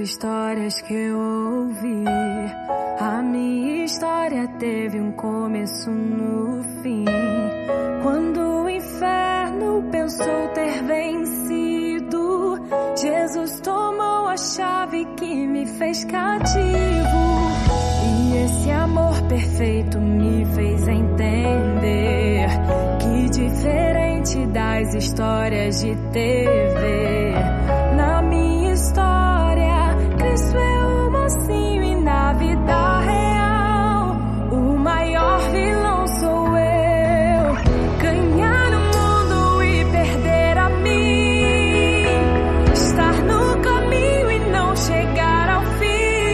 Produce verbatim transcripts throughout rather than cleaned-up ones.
histórias que eu ouvi, a minha história teve um começo no fim. Quando o inferno pensou ter vencido, Jesus tomou a chave que me fez cativo. E esse amor perfeito me fez entender que, diferente das histórias de T V, na minha história Cristo é o mocinho e na vida real o maior vilão sou eu. Ganhar o mundo e perder a mim, estar no caminho e não chegar ao fim.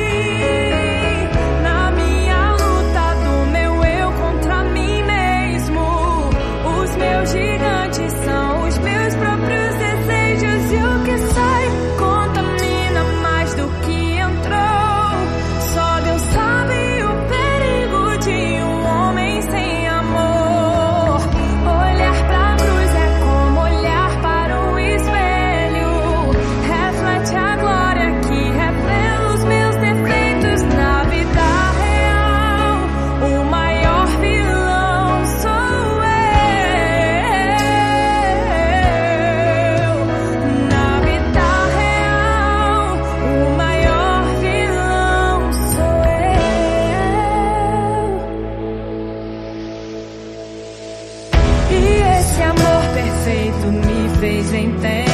Na minha luta do meu eu contra mim mesmo, os meus gigantes são os meus próprios desejos, e o que sai contamina mais do que entrou. Só Deus sabe o perigo de um homem sem amor. Olhar pra cruz é como olhar para um espelho, reflete a glória que revela os meus defeitos. Na vida real o maior vilão sou eu. Na vida real o maior vilão sou eu. E esse amor perfeito me fez entender